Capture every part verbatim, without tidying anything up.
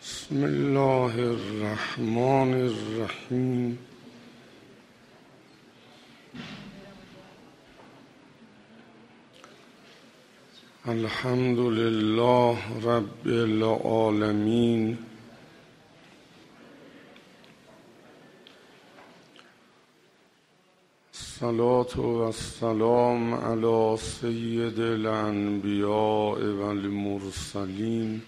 بسم الله الرحمن الرحیم. الحمد لله رب العالمین. الصلاة و السلام علی سید الانبیاء و المرسلین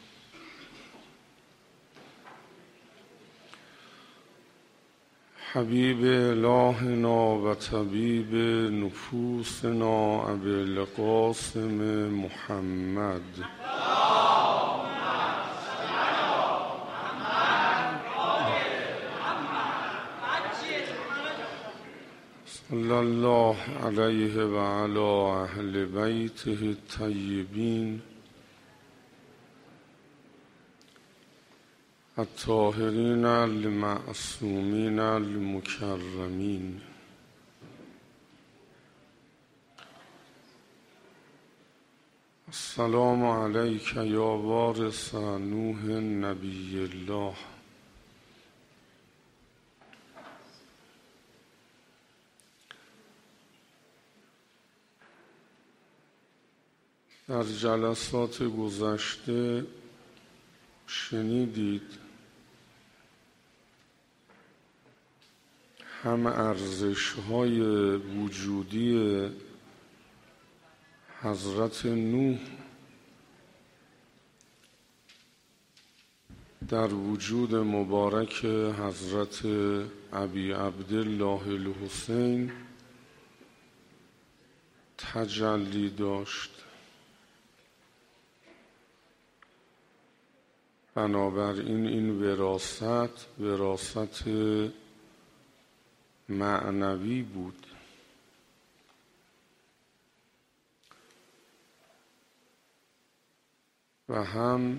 حبیب الهنا و طبیب نفوسنا ابی القاسم محمد صلی الله علیه و علی اهل بیته الطیبین الطاهرین المعصومین المکرمین. السلام علیک یا وارث نوح نبی الله. در جلسات گذشته شنیدید هم ارزش‌های وجودی حضرت نوح در وجود مبارک حضرت ابی عبدالله الحسین تجلی داشت. بنابراین این وراثت وراثت معنوی بود و هم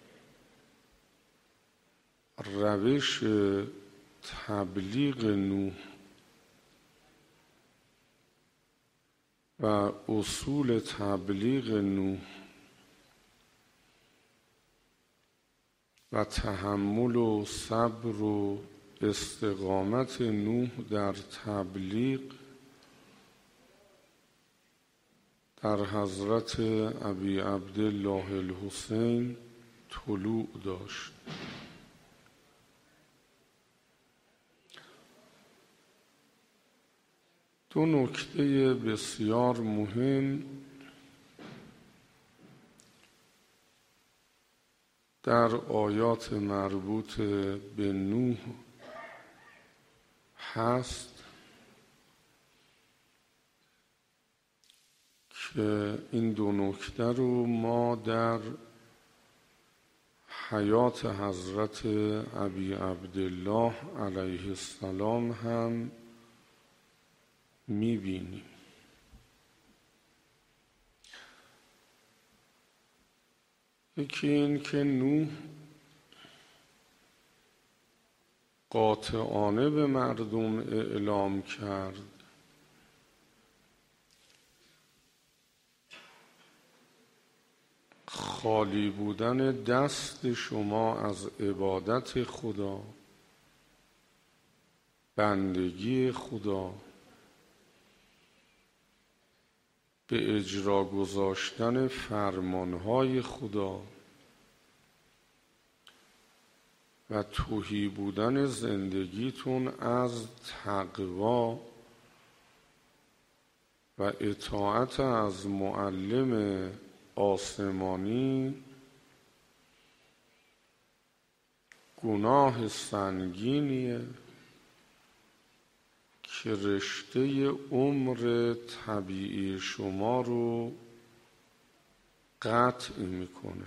روش تبلیغ نوح و اصول تبلیغ نوح و تحمل و صبر و استقامت نوح در تبلیغ در حضرت ابی عبدالله الحسین طلوع داشت. دو نکته بسیار مهم در آیات مربوط به نوح هست که این دو نکته رو ما در حیات حضرت ابی عبدالله علیه السلام هم می‌بینیم. یکی این که نوح قاطعانه به مردم اعلام کرد خالی بودن دست شما از عبادت خدا، بندگی خدا، به اجرا گذاشتن فرمانهای خدا و تهی بودن زندگیتون از تقوا و اطاعت از معلم آسمانی گناه سنگینیه که رشته عمر طبیعی شما رو قطع میکنه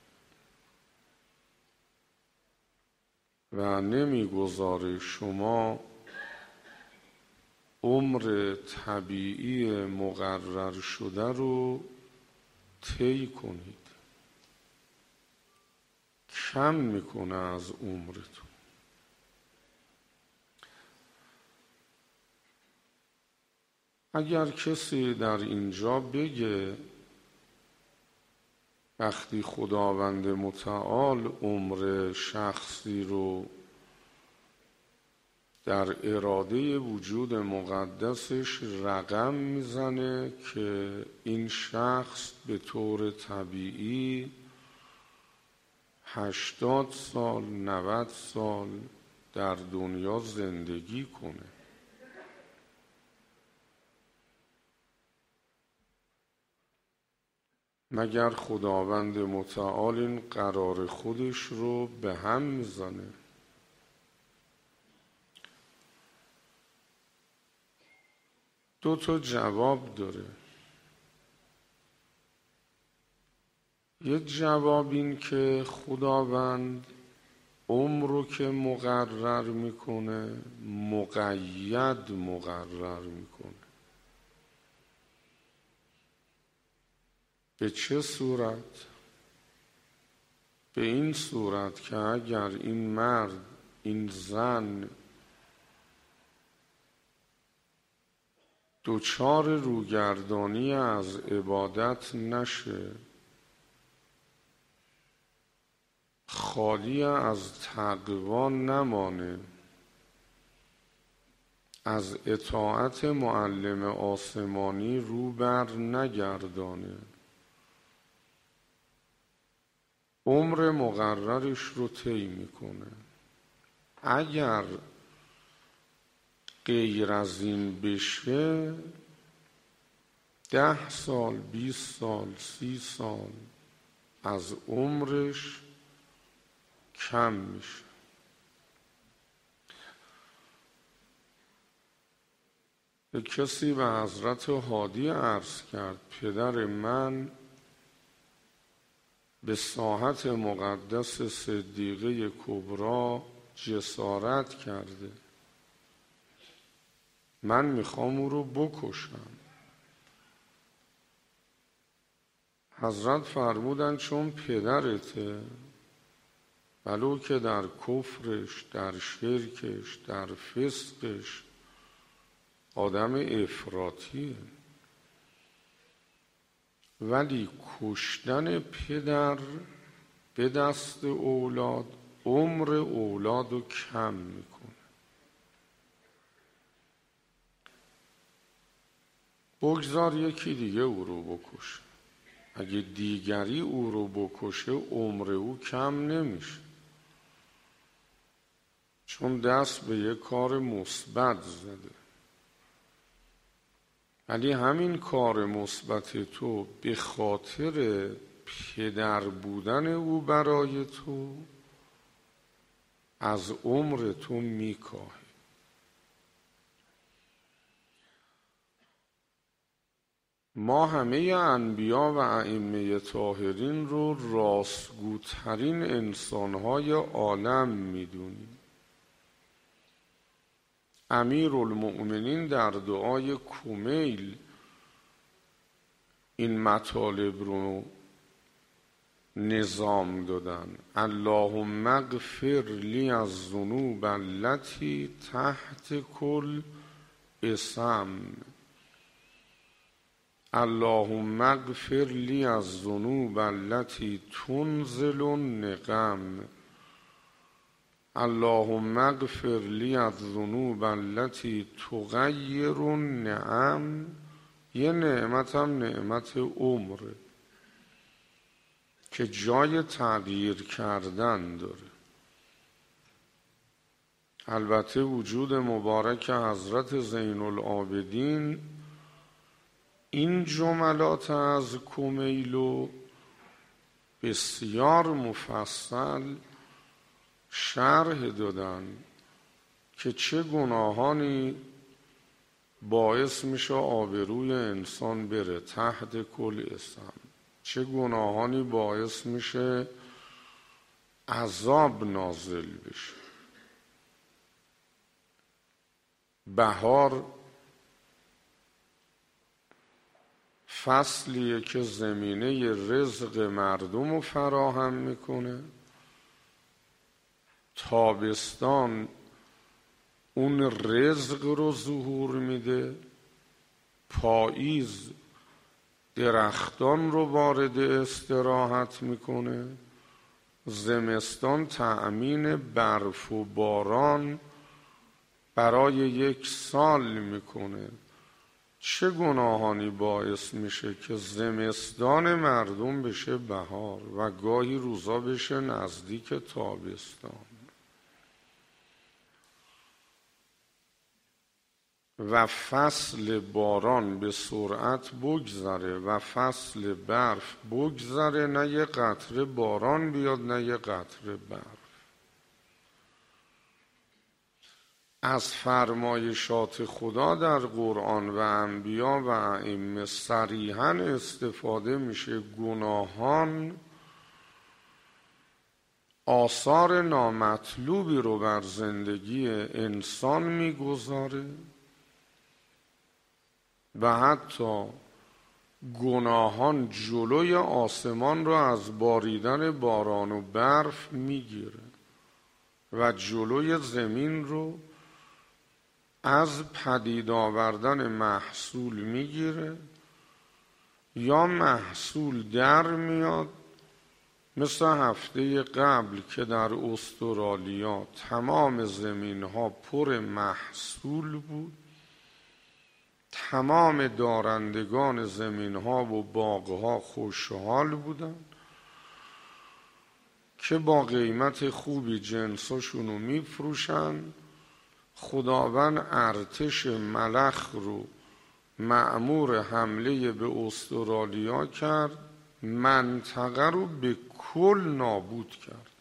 و نمیگذاره شما عمر طبیعی مقرر شده رو طی کنید، کم میکنه از عمرتون. اگر کسی در اینجا بگه وقتی خداوند متعال عمر شخصی رو در اراده وجود مقدسش رقم میزنه که این شخص به طور طبیعی هشتاد سال نود سال در دنیا زندگی کنه. مگر خداوند متعال این قرار خودش رو به هم میزنه؟ دو تا جواب داره. یه جواب این که خداوند عمر رو که مقرر میکنه مقید مقرر میکنه. به چه صورت؟ به این صورت که اگر این مرد این زن دوچار روگردانی از عبادت نشه، خالی از تقوا نمانه، از اطاعت معلم آسمانی رو بر نگردانه، عمر مقررش رو طی میکنه. اگر غیر از این بشه ده سال بیست سال سی سال از عمرش کم میشه. به کسی به حضرت هادی عرض کرد پدر من به ساحت مقدس صدیقه کبری جسارت کرده، من میخوام او رو بکشم. حضرت فرمودن چون پدرته، ولو که در کفرش، در شرکش، در فسقش آدم افراطیه، ولی کشتن پدر به دست اولاد عمر اولاد رو کم میکنه. بگذار یکی دیگه او رو بکشه. اگه دیگری او رو بکشه عمر او کم نمیشه، چون دست به یک کار مثبت زده. ولی همین کار مثبت تو به خاطر پدر بودن او برای تو از عمر تو میکاهه. ما همه انبیا و ائمه طاهرین رو راستگوترین انسانهای عالم میدونیم. امیرالمؤمنین در دعای کمیل این مطالب رو نظام دادن. اللهم اغفر لی الذنوب التي تحت کل اسم، اللهم اغفر لی الذنوب التي تنزل النقم، اللهم اغفر لی الذنوب التي تغیر النعم. یه نعمت هم نعمت عمره که جای تغییر کردن داره. البته وجود مبارک حضرت زین العابدین این جملات از کمیلو بسیار مفصل شرح دادن که چه گناهانی باعث میشه آبروی انسان بره تحت کل اسم، چه گناهانی باعث میشه عذاب نازل بشه. بهار فصلیه که زمینه رزق مردم رو فراهم میکنه، تابستان اون رزق رو ظهور میده، پاییز درختان رو وارد استراحت میکنه، زمستان تأمین برف و باران برای یک سال میکنه. چه گناهانی باعث میشه که زمستان مردم بشه بهار و گاهی روزا بشه نزدیک تابستان و فصل باران به سرعت بگذره و فصل برف بگذره، نه یه قطره باران بیاد نه یه قطره برف. از فرمایشات خدا در قرآن و انبیا و ائمه صریحاً استفاده میشه. گناهان آثار نامطلوبی رو بر زندگی انسان میگذاره و حتی گناهان جلوی آسمان رو از باریدن باران و برف میگیره و جلوی زمین رو از پدید آوردن محصول میگیره، یا محصول در میاد. مثل هفته قبل که در استرالیا تمام زمین ها پر محصول بود، تمام دارندگان زمین ها و باغ ها خوشحال بودن که با قیمت خوبی جنساشون رو میفروشن. خداوند ارتش ملخ رو مأمور حمله به استرالیا کرد، منطقه رو به کل نابود کرد.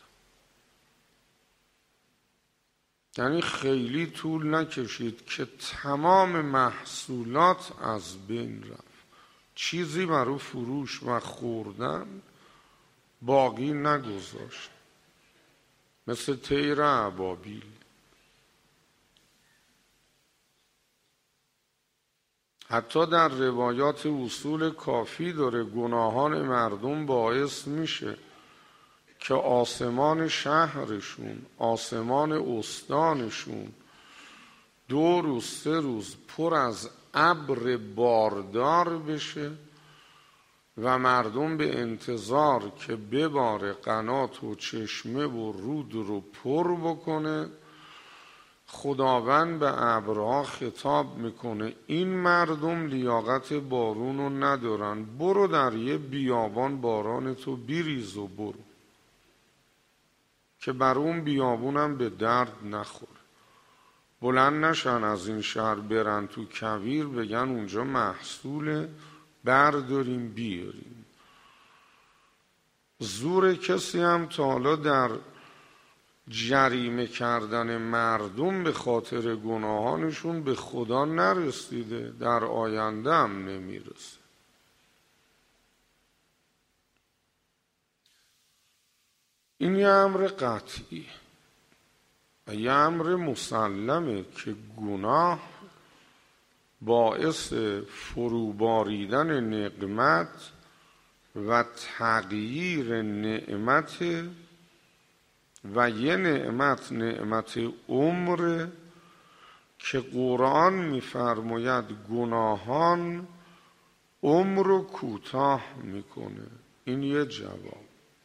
یعنی خیلی طول نکشید که تمام محصولات از بین رفت، چیزی برای فروش و خوردن باقی نگذاشت، مثل طیر ابابیل. حتی در روایات اصول کافی داره گناهان مردم باعث میشه که آسمان شهرشون، آسمان استانشون دو روز سه روز پر از ابر باردار بشه و مردم به انتظار که بباره قنات و چشمه و رود رو پر بکنه. خداوند به ابرها خطاب میکنه این مردم لیاقت بارون رو ندارن، برو در یه بیابان باران تو بیریز و برو، که بر اون بیابونم به درد نخوره. بلند نشن از این شهر برن تو کویر بگن اونجا محصوله برداریم بیاریم. زور کسی هم تا حالا در جریمه کردن مردم به خاطر گناهانشون به خدا نرسیده، در آینده هم نمیرسه. این یه امر قطعی و یه امر مسلمه که گناه باعث فروباریدن نعمت و تغییر نعمت و یه نعمت نعمت عمر که قرآن میفرماید گناهان عمر رو کوتاه میکنه. این یه جواب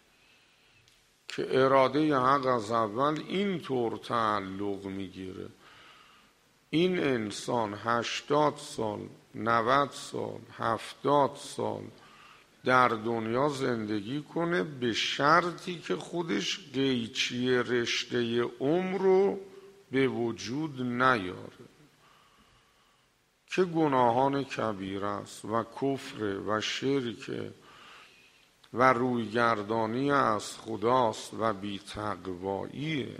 که اراده حق از اول این طور تعلق میگیره. این انسان هشتاد سال، نود سال، هفتاد سال در دنیا زندگی کنه به شرطی که خودش قیچی رشته عمر رو به وجود نیاره، که گناهان کبیره است و کفر و شرک و رویگردانی از خداست و بی‌تقواییه.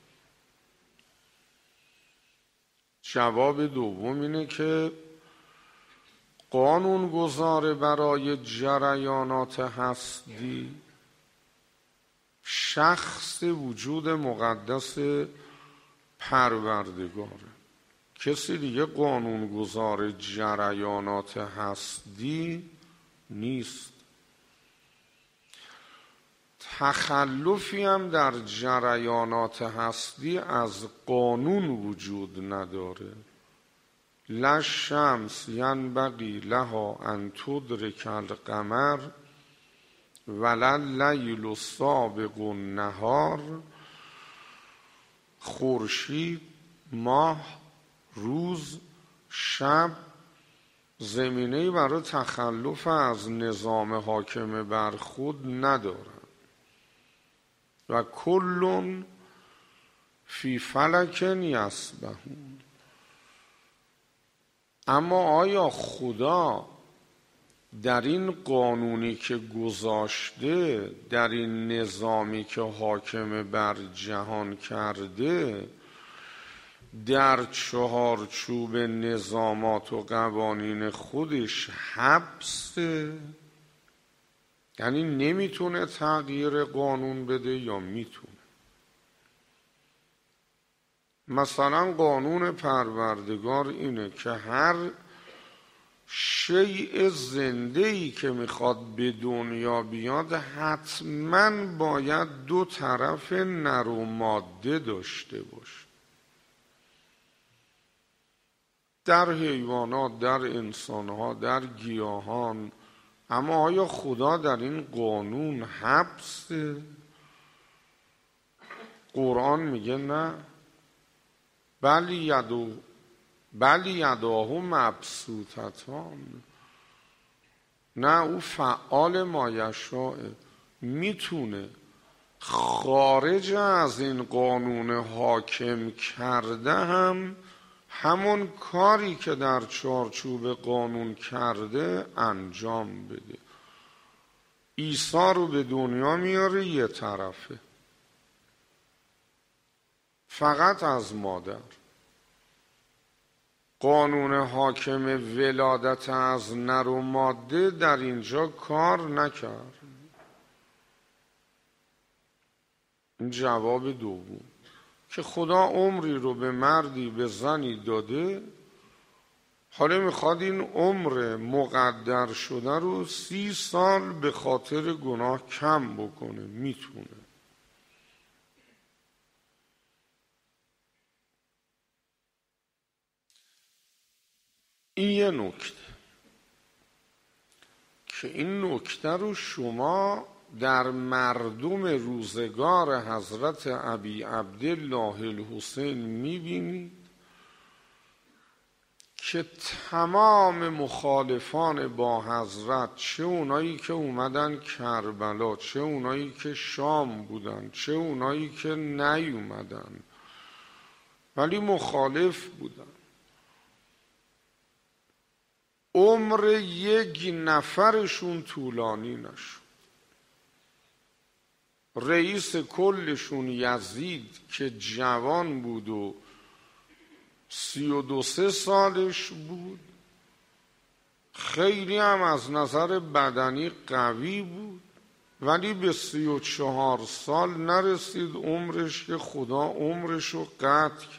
جواب دوم اینه که قانون گذار برای جریانات هستی شخص وجود مقدس پروردگاره. کسی دیگه قانون گذار جریانات هستی نیست. تخلفی هم در جریانات هستی از قانون وجود نداره. لا الشمس ینبغی لها ان تدرک القمر ولا اللیل سابق النهار. خورشید، ماه، روز، شب زمینه‌ای برای تخلف از نظام حاکم بر خود ندارند و کل فی فلک یسبحون. اما آیا خدا در این قانونی که گذاشته، در این نظامی که حاکم بر جهان کرده، در چهارچوب نظامات و قوانین خودش حبسه؟ یعنی نمیتونه تغییر قانون بده یا میتونه؟ مثلا قانون پروردگار اینه که هر شیء زنده‌ای که میخواد به دنیا بیاد حتما باید دو طرف نر و ماده داشته باشه. در حیوانات، در انسانها، در گیاهان. اما آیا خدا در این قانون حبسه؟ قرآن میگه نه. بل یدو بل یداه مبسوطتان. نه، او فعال ما یشاء، میتونه خارج از این قانون حاکم کرده هم همون کاری که در چارچوب قانون کرده انجام بده. عیسی رو به دنیا میاره یه طرفه، فقط از مادر. قانون حاکم ولادت از نر و ماده در اینجا کار نکرد. این جواب دوم که خدا عمری رو به مردی به زنی داده، حالا میخواد این عمر مقدر شده رو سی سال به خاطر گناه کم بکنه. میتونه. این یه نکته که این نکته رو شما در مردم روزگار حضرت ابی عبدالله الحسین میبینید که تمام مخالفان با حضرت، چه اونایی که اومدن کربلا، چه اونایی که شام بودن، چه اونایی که نیومدن ولی مخالف بودن، عمر یک نفرشون طولانی نشد. رئیس کلشون یزید که جوان بود و سی و دو سه سالش بود، خیلی هم از نظر بدنی قوی بود، ولی به سی و چهار سال نرسید عمرش که خدا عمرش رو قطع کرد.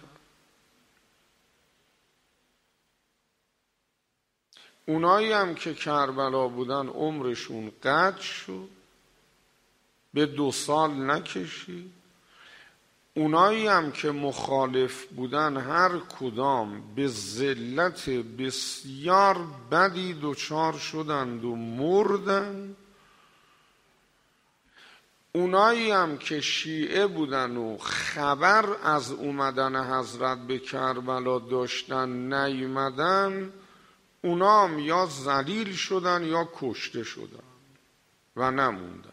اونایی هم که کربلا بودن عمرشون قطع شد، به دو سال نکشید. اونایی هم که مخالف بودن هر کدام به ذلت بسیار بدی دچار شدند و مردن. اونایی هم که شیعه بودن و خبر از اومدن حضرت به کربلا داشتن نیومدن، اونا هم یا ذلیل شدن یا کشته شدن و نموندن.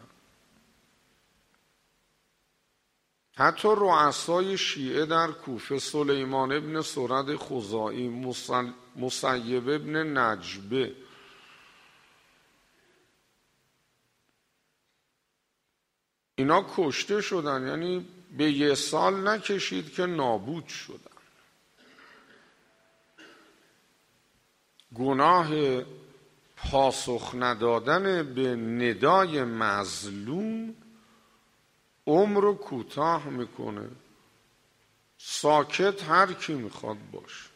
حتی رؤسای شیعه در کوفه، سلیمان ابن سرد خزاعی، مسیب ابن نجبه، اینا کشته شدن. یعنی به یه سال نکشید که نابود شدن. گناه پاسخ ندادن به ندای مظلوم عمر رو کوتاه میکنه. ساکت هر کی میخواد باشه،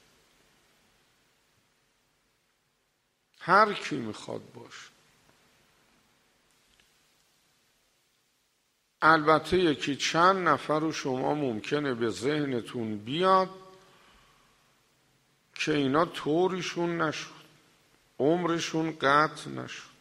هر کی میخواد باشه. البته یکی چند نفر رو شما ممکنه به ذهنتون بیاد که اینا طوریشون نشد، عمرشون قطع نشد.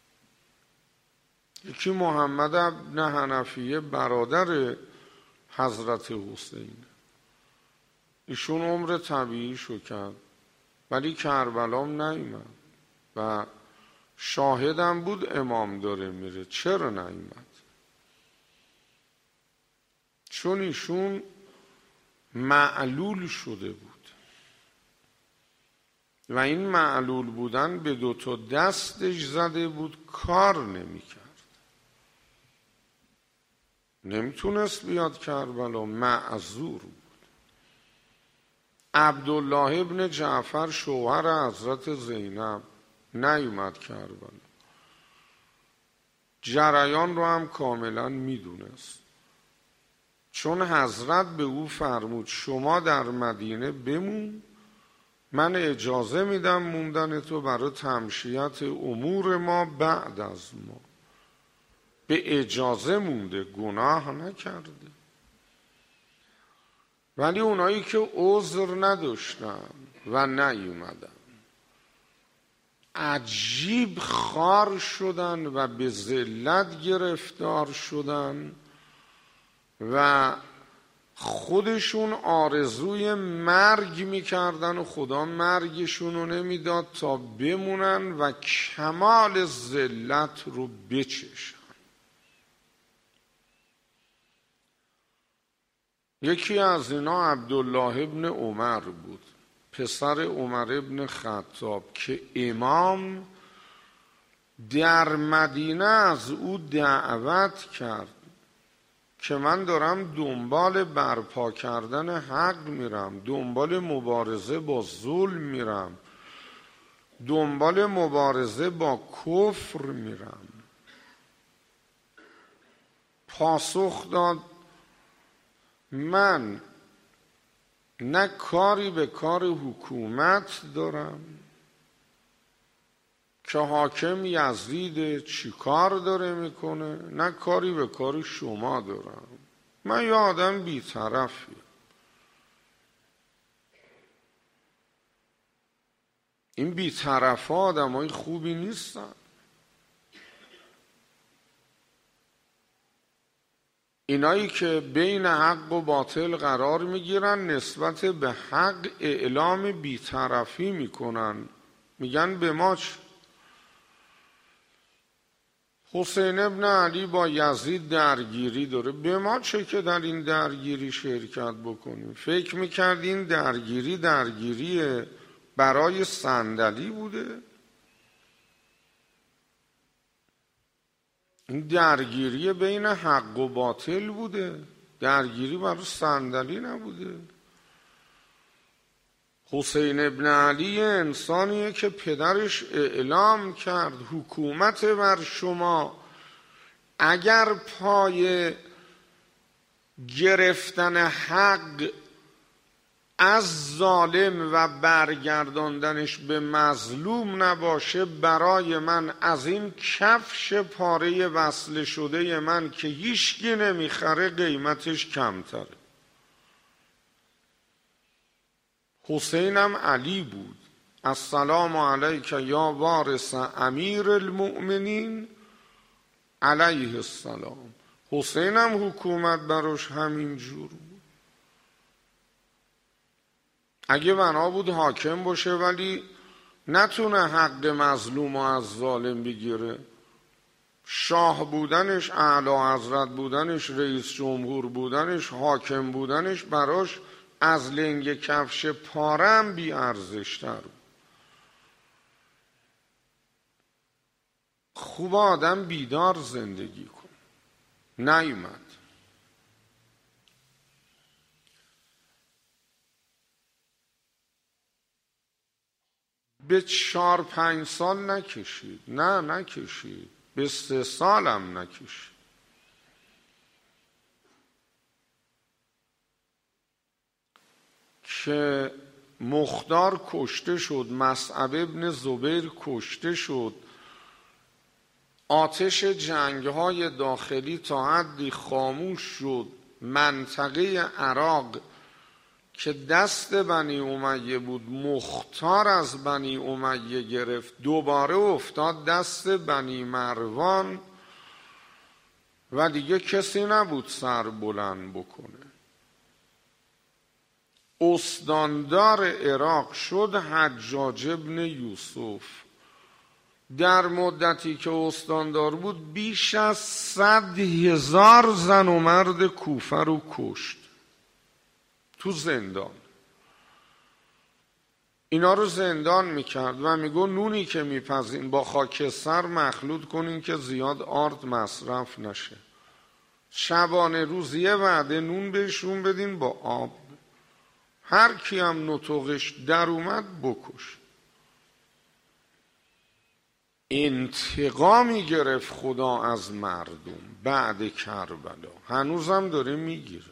یکی محمد بن حنفیه برادر حضرت حسین، ایشون عمر طبیعیشو کرد ولی کربلام نیامد و شاهدم بود امام داره میره. چرا نیامد؟ چون ایشون معلول شده بود و این معلول بودن به دو تا دستش زده بود، کار نمیکرد، نمیتونست بیاد کربلا، معذور بود. عبدالله ابن جعفر شوهر حضرت زینب نیومد کربلا، جریان رو هم کاملا میدونست، چون حضرت به او فرمود شما در مدینه بمون، من اجازه میدم موندن تو برای تمشیت امور ما بعد از ما. به اجازه مونده، گناه نکرده. ولی اونایی که عذر نداشتن و نیومدن عجیب خار شدن و به ذلت گرفتار شدن و خودشون آرزوی مرگ میکردن و خدا مرگشون رو نمیداد تا بمونن و کمال ذلت رو بچشن. یکی از اینا عبدالله ابن عمر بود، پسر عمر ابن خطاب، که امام در مدینه از او دعوت کرد که من دارم دنبال برپا کردن حق میرم، دنبال مبارزه با ظلم میرم، دنبال مبارزه با کفر میرم. پاسخ داد من نه کاری به کار حکومت دارم که حاکم یزید چی کار داره میکنه، نه کاری به کار شما دارم، من یه آدم بی‌طرفی. این بی‌طرف ها آدم های خوبی نیستن. اینایی که بین حق و باطل قرار میگیرن نسبت به حق اعلام بی‌طرفی میکنن، میگن به ما چه؟ حسین ابن علی با یزید درگیری داره، به ما چه که در این درگیری شرکت بکنیم؟ فکر میکرد این درگیری درگیری برای صندلی بوده؟ این درگیری بین حق و باطل بوده، درگیری برای صندلی نبوده. حسین ابن علی انسانیه که پدرش اعلام کرد حکومت بر شما، اگر پای گرفتن حق از ظالم و برگرداندنش به مظلوم نباشه، برای من از این کفش پاره وصل شده من که هیچکی نمیخره قیمتش کمتره. حسینم علی بود، السلام علیک یا وارث امیر المؤمنین علیه السلام. حسینم حکومت براش همین جور بود. اگه بنا بود حاکم باشه ولی نتونه حق مظلوم و از ظالم بگیره، شاه بودنش، اعلی حضرت بودنش، رئیس جمهور بودنش، حاکم بودنش براش از لنگ کفش پارم بی ارزشتر. خوب آدم بیدار زندگی کن. نیومد. به چهار پنج سال نکشید، نه نکشید، به سه سالم نکشید. که مختار کشته شد، مصعب ابن زبیر کشته شد، آتش جنگ‌های داخلی تا حدی خاموش شد، منطقه عراق که دست بنی امیه بود، مختار از بنی امیه گرفت، دوباره افتاد دست بنی مروان و دیگه کسی نبود سر بلند بکنه. استاندار عراق شد حجاج ابن یوسف. در مدتی که استاندار بود بیش از صد هزار زن و مرد کوفه رو کشت تو زندان. اینا رو زندان میکرد و میگو نونی که میپزین با خاکستر مخلوط کنین که زیاد آرد مصرف نشه. شبانه روز یه وعده نون بهشون بدین با آب. هر کی هم نطقش در اومد بکش. انتقامی گرفت خدا از مردم بعد کربلا، هنوزم داره میگیره.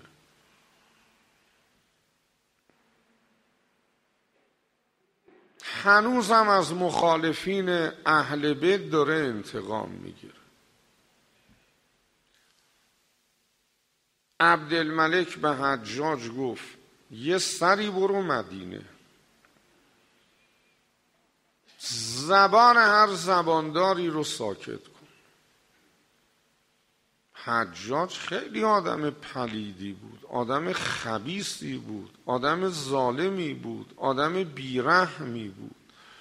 هنوزم از مخالفین اهل بیت داره انتقام میگیره. عبدالملک به حجاج گفت یه سری برو مدینه، زبان هر زبانداری رو ساکت کن. حجاج خیلی آدم پلیدی بود، آدم خبیثی بود، آدم ظالمی بود، آدم بیرحمی بود.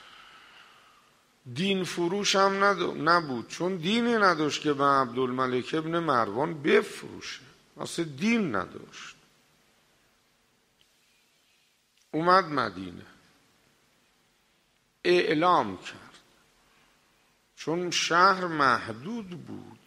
دین فروش هم نبود، چون دینی نداشت که به عبدالملک ابن مروان بفروشه، اصلا دین نداشت. اومد مدینه، اعلام کرد، چون شهر محدود بود،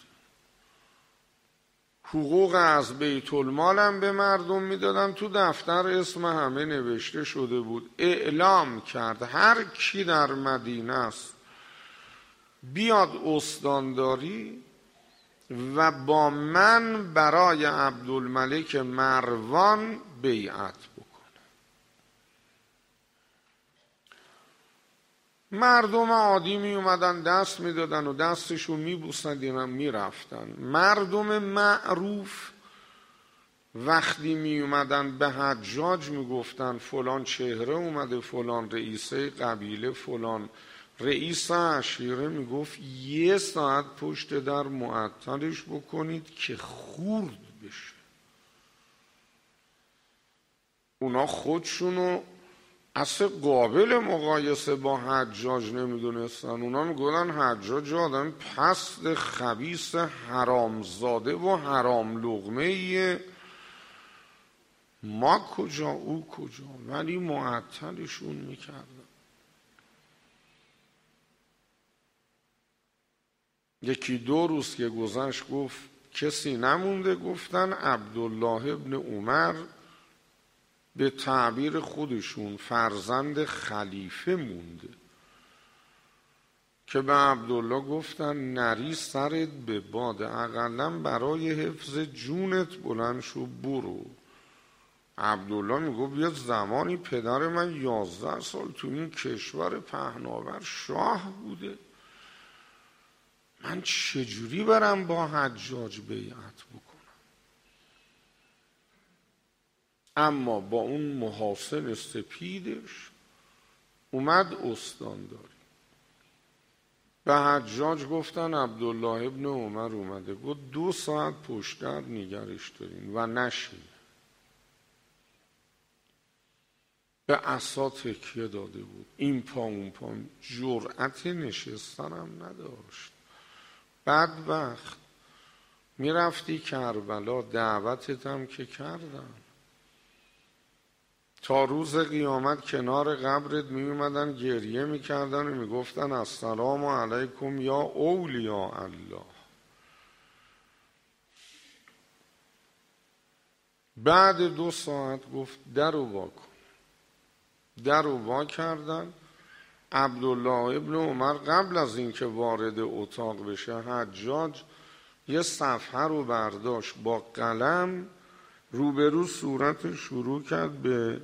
حقوق از بیت المال هم به مردم میدادن، تو دفتر اسم همه نوشته شده بود. اعلام کرد هر کی در مدینه است بیاد استانداری و با من برای عبدالملک مروان بیعت بکنه. مردم عادی می اومدن دست می دادن و دستشون می بوسندن می رفتن. مردم معروف وقتی می اومدن به حجاج می گفتن فلان چهره اومده، فلان رئیسه قبیله، فلان رئیس عشیره، می گفت یه ساعت پشت در معطلش بکنید که خورد بشه. اونا خودشونو اصلا قابل مقایسه با حجاج نمیدونستن. اونا میگفتن حجاج آدم پست خبیث حرامزاده و حرام لقمه ایه، ما کجا او کجا، ولی معطلشون میکردن. یکی دو روز که گذشت گفت کسی نمونده. گفتن عبدالله ابن عمر، به تعبیر خودشون فرزند خلیفه مونده، که به عبدالله گفتن نری سرت به باد، اقلا برای حفظ جونت بلند شو برو. عبدالله میگو یه زمانی پدر من یازده سال تو این کشور پهناور شاه بوده، من چجوری برم با حجاج بیعت بکنم؟ اما با اون محاسن سپیدش اومد استانداری. به حجاج گفتن عبدالله ابن عمر اومده. گفت دو ساعت پشت در نگرش دارین و نشین. به عصا تکیه داده بود، این پا اون پا، جرأت نشستن هم نداشت. بعد وقت میرفتی کربلا، دعوتت هم که کردن، تا روز قیامت کنار قبرت می اومدن گریه می کردن و می گفتن السلام علیکم یا اولیاء الله. بعد دو ساعت گفت در رو وا کن. در رو وا کردن. عبدالله ابن عمر قبل از اینکه وارد اتاق بشه، حجاج یه صفحه رو برداشت با قلم، روبرو صورت شروع کرد به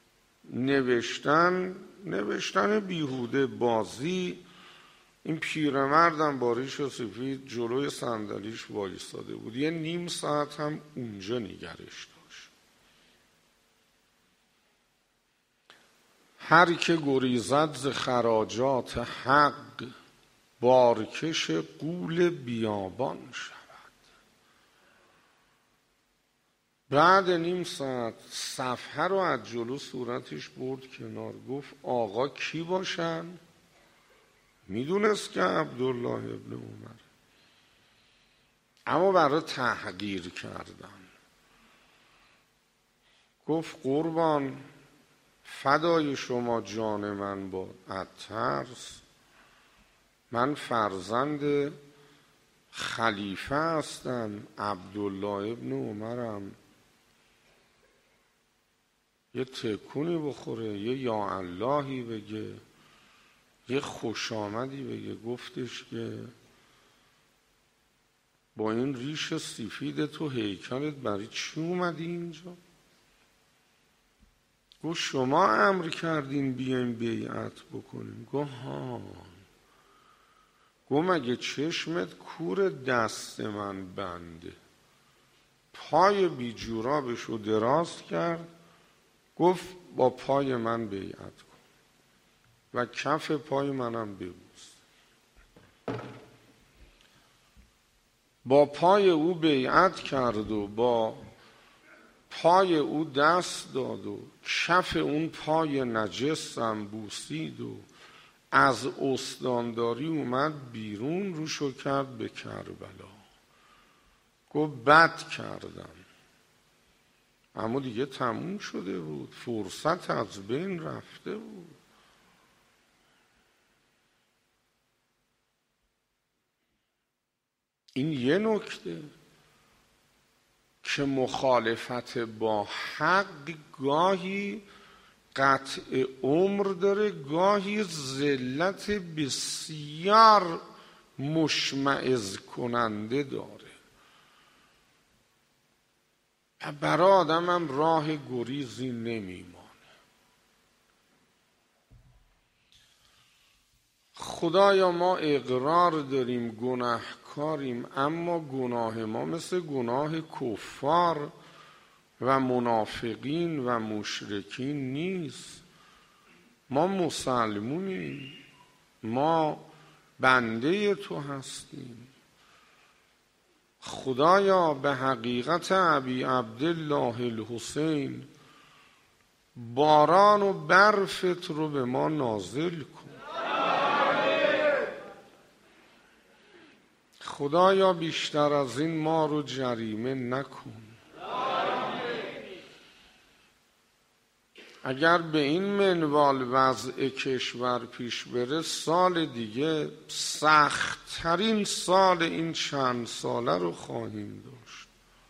نوشتن نوشتن بیهوده، بازی. این پیرمردم با ریش و سفید جلوی صندلیش وایستاده بود. یه نیم ساعت هم اونجا نگرش داشت. هر که گریزد ز خراجات حق بارکش غول بیابان شود. بعد نیم ساعت صفحه رو از جلو صورتش برد کنار، گفت آقا کی باشن؟ میدونست که عبدالله ابن عمر، اما برای تحقیر کردن. گفت قربان فدای شما جان من با الترس، من فرزند خلیفه هستم، عبدالله ابن عمرم. یه تکونی بخوره، یه یا اللهی بگه، یه خوش آمدی بگه. گفتش که با این ریش سفید تو هیکلت برای چی اومدی اینجا؟ گفت شما امر کردین بیایم بیعت بکنیم. گفت ها. گفت مگه چشمت کور دست من بنده؟ پای بی جورابش رو دراز کرد، گفت با پای من بیعت کن و کف پای منم ببوس. با پای او بیعت کرد و با پای او دست داد و کف اون پای نجسم بوسید و از استانداری اومد بیرون، روشو کرد به کربلا. گفت بد کردم، اما دیگه تموم شده بود، فرصت از بین رفته بود. این یه نکته که مخالفت با حق گاهی قطع عمر داره، گاهی ذلت بسیار مشمئز کننده داره و برای آدم هم راه گریزی نمیمانه. خدایا ما اقرار داریم گناهکاریم، اما گناه ما مثل گناه کفار و منافقین و مشرکین نیست. ما مسلمونیم، ما بنده تو هستیم. خدایا به حقیقت ابی عبدالله الحسین باران و برفت رو به ما نازل کن. خدایا بیشتر از این ما رو جریمه نکن. اگر به این منوال وضع کشور پیش بره، سال دیگه سخت‌ترین سال این چند ساله رو خواهیم داشت.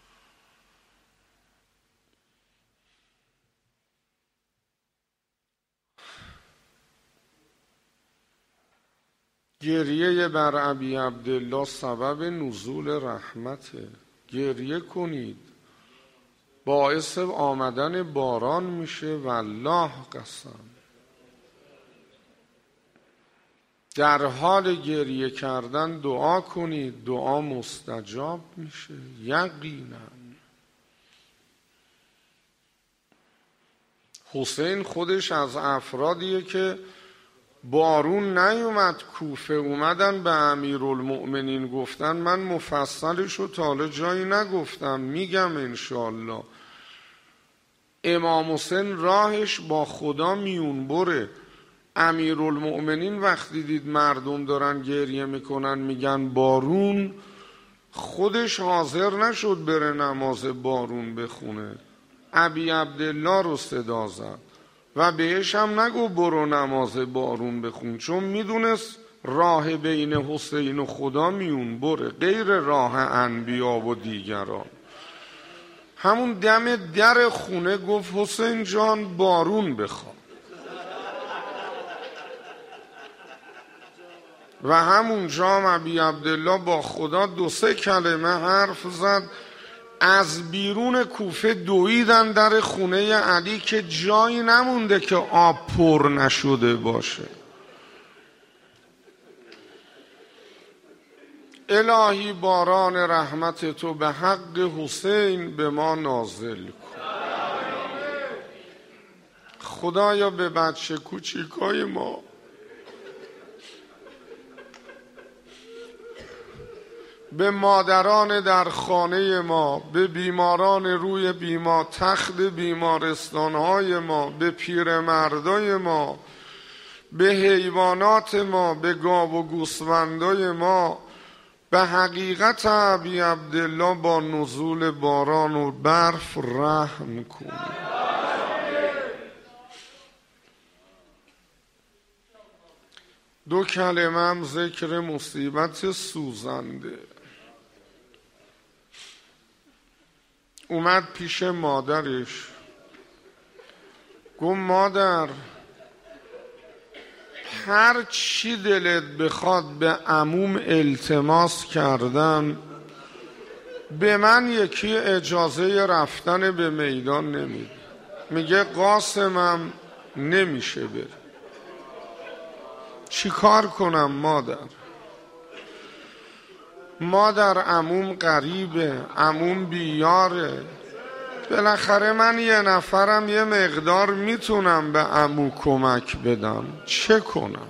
گریه بر ابی عبدالله سبب نزول رحمته. گریه کنید، باعث آمدن باران میشه. والله قسم، در حال گریه کردن دعا کنید، دعا مستجاب میشه یقینا. حسین خودش از افرادیه که بارون نیومد کوفه، اومدن به امیرالمؤمنین گفتن من مفصلش رو تا حالا جایی نگفتم، میگم انشالله. امام حسین راهش با خدا میون بره. امیرالمؤمنین وقتی دید مردم دارن گریه میکنن میگن بارون، خودش حاضر نشد بره نماز بارون بخونه، ابی عبدالله رو صدا زد و بهش هم نگو برو نماز بارون بخون، چون میدونست راه بین حسین و خدا میون بره، غیر راه انبیا و دیگران. همون دم در خونه گفت حسین جان بارون بخواه و همونجا هم ابی عبدالله با خدا دو سه کلمه حرف زد. از بیرون کوفه دویدن در خونه علی که جایی نمونده که آب پر نشده باشه. الهی باران رحمت تو به حق حسین به ما نازل کن. خدایا به بچه کوچیکای ما، به مادران در خانه ما، به بیماران روی بیمار تخت بیمارستانهای ما، به پیرمردای ما، به حیوانات ما، به گاو و گوسفندای ما، به حقیقت ابی عبدالله با نزول باران و برف رحم کن. دو کلمه هم ذکر مصیبت سوزنده. اومد پیش مادرش، گفت مادر هر چی دلت بخواد به عموم التماس کردم، به من یکی اجازه رفتن به میدان نمیده. میگه قاسمم نمیشه بره. چی کار کنم مادر؟ مادر عموم غریبه، عموم بیاره، بالاخره من یه نفرم یه مقدار میتونم به عمو کمک بدم، چه کنم؟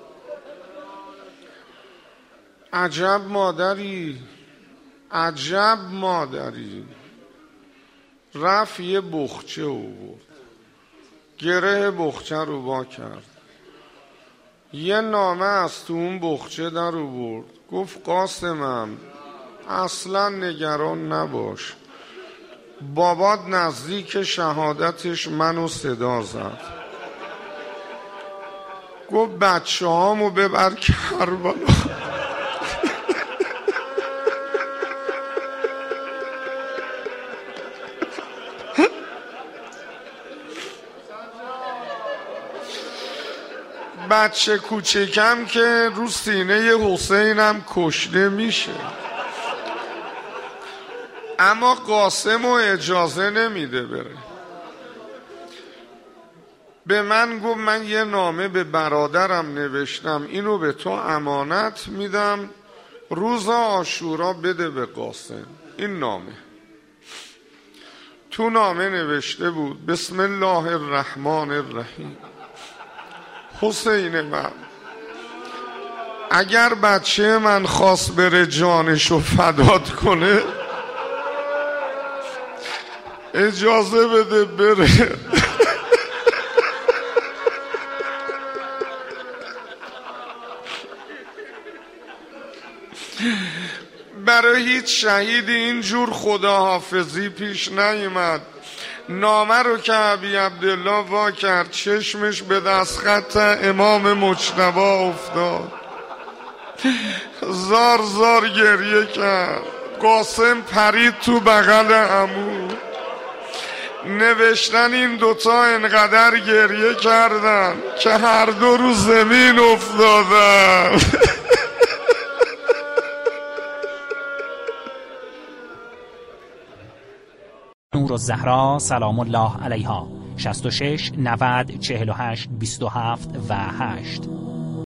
عجب مادری، عجب مادری. رفت یه بخچه آورد، گره بخچه رو وا کرد، یه نامه از تو اون بخچه در آورد، گفت قاسمم اصلا نگران نباش، بابات نزدیک شهادتش منو صدا زد، گفت بچه هامو ببر کربلا. بچه کوچکم که رو سینه حسینم کشته میشه، اما قاسمو اجازه نمیده بره. به من گفت من یه نامه به برادرم نوشتم، اینو به تو امانت میدم، روز عاشورا بده به قاسم. این نامه تو نامه نوشته بود بسم الله الرحمن الرحیم، حسین من اگر بچه من خواست بره جانشو فدات کنه اجازه بده بره. برای هیچ شهیدی اینجور خداحافظی پیش نیامد. نامه رو که ابی عبدالله وا کرد، چشمش به دستخط امام مجتبی افتاد، زار زار گریه کرد. قاسم پرید تو بغل عمو، نوشتن این دوتا انقدر گریه کردن که هر دو رو زمین افتادن. نورالزهرا سلام الله علیها شصت و شش نود چهل و هشت بیست و هفت و هشت